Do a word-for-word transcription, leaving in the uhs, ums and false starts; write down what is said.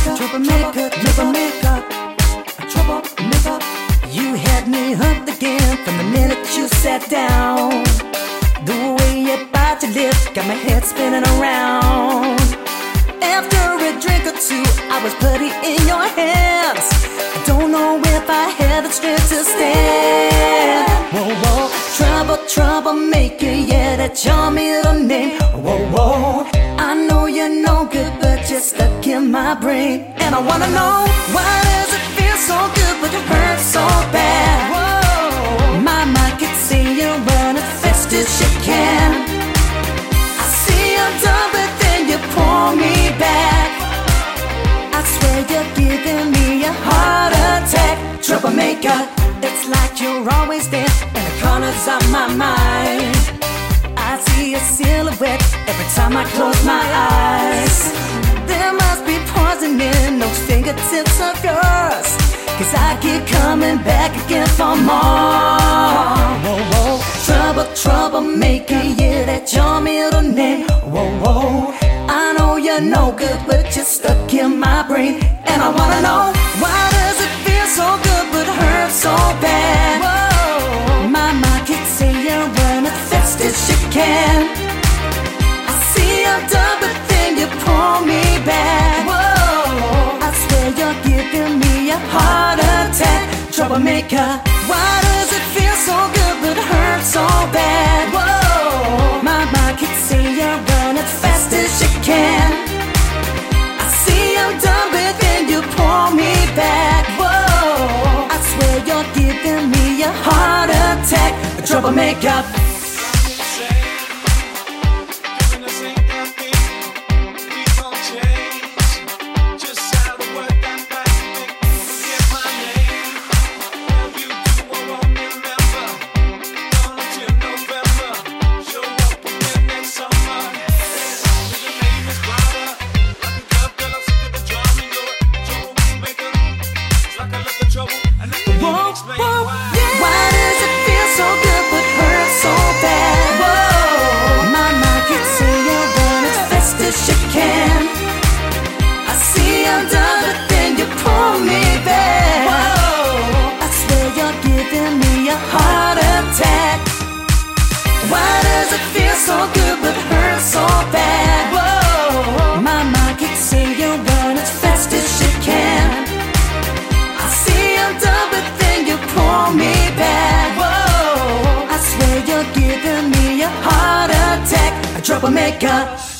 troublemaker, troublemaker, troublemaker. You had me hooked again from the minute you sat down. The way you bite your lip got my head spinning around. After a drink or two, I was putty in your hands. I don't know if I had the strength to stand. Whoa, whoa, trouble, troublemaker, yeah, that's your middle name. Whoa, whoa, I know you're no good, but you're stuck in my brain. And I wanna know, why does it feel so good, but it hurts so bad? Whoa, my mind could say you're running fast as you can. I see you're done, but then you pull me back. I swear you're giving me a heart attack. Troublemaker, it's like you're always there in the corners of my mind. I see a silhouette every time I close my eyes. There must be poison in those fingertips of yours, 'cause I keep coming back again for more. Whoa, whoa, trouble, troublemaker, yeah, that's your middle name. Whoa, whoa, I know you're no good, but you're stuck in my brain. And I wanna know, why does it feel so good but hurt so bad? Whoa, my mind can say you're running fast as you can. I see I'm done, but then you pull me back. Whoa, I swear you're giving me a heart attack. Troublemaker, why does it feel so good but hurt so bad? Whoa, my mind can say you're running fast as you can. I see I'm done, but then you pull me back. Whoa, I swear you're giving me a heart attack. Troublemaker. So good but hurt so bad. Whoa, my mind can say you're running as fast as you can. I see I'm done, but then you pull me back. Whoa, I swear you're giving me a heart attack. A troublemaker.